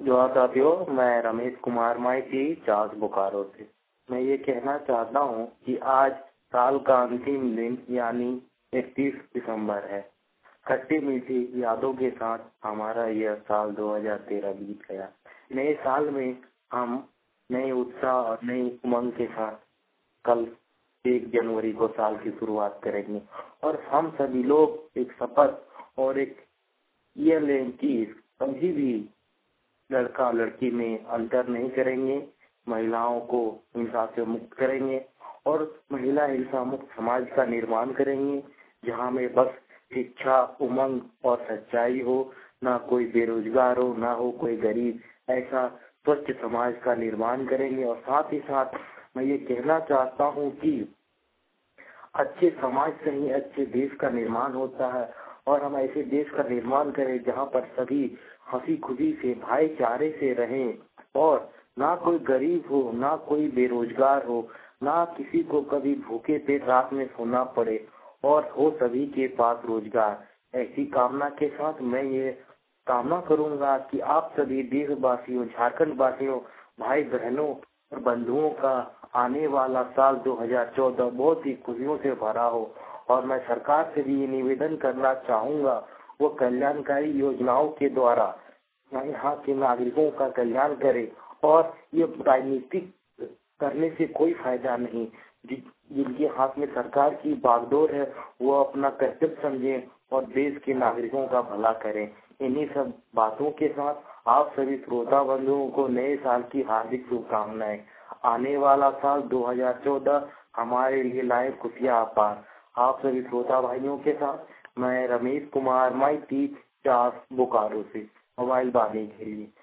जो आप चाहते हो। मैं रमेश कुमार माइती, चास बोकारो से। मैं ये कहना चाहता हूँ कि आज साल का अंतिम दिन यानी 31 दिसंबर है। खट्टी मीठी यादों के साथ हमारा यह साल 2013 बीत गया। नए साल में हम नए उत्साह और नई उमंग के साथ कल 1 जनवरी को साल की शुरुआत करेंगे और हम सभी लोग एक शपथ और एक ये लें कि कभी भी लड़का लड़की में अंतर नहीं करेंगे, महिलाओं को हिंसा से मुक्त करेंगे और महिला हिंसा मुक्त समाज का निर्माण करेंगे, जहां में बस शिक्षा, उमंग और सच्चाई हो, ना कोई बेरोजगार हो, ना हो कोई गरीब। ऐसा स्वच्छ समाज का निर्माण करेंगे। और साथ ही साथ मैं ये कहना चाहता हूँ कि अच्छे समाज से ही अच्छे देश का निर्माण होता है और हम ऐसे देश का निर्माण करें जहाँ पर सभी हंसी खुशी से भाईचारे से रहें और ना कोई गरीब हो, ना कोई बेरोजगार हो, ना किसी को कभी भूखे पेट रात में सोना पड़े और हो सभी के पास रोजगार। ऐसी कामना के साथ मैं ये कामना करूंगा कि आप सभी देशवासियों, झारखंड वासियों, भाई बहनों और बंधुओं का आने वाला साल 2014 बहुत ही खुशियों से भरा हो। और मैं सरकार से भी ये निवेदन करना चाहूंगा, वो कल्याणकारी योजनाओं के द्वारा यहाँ के नागरिकों का कल्याण करे और ये राजनीतिक करने से कोई फायदा नहीं। जिनके हाथ में सरकार की बागडोर है वो अपना कर्तव्य समझे और देश के नागरिकों का भला करें। इन्हीं सब बातों के साथ आप सभी श्रोता बंधुओं को नए साल की हार्दिक शुभकामनाएं। आने वाला साल 2014 हमारे लिए लाए खुशियां अपार। आप सभी श्रोता भाइयों के साथ मैं रमेश कुमार माइती, चास बोकारो से मोबाइल बांधने के लिए।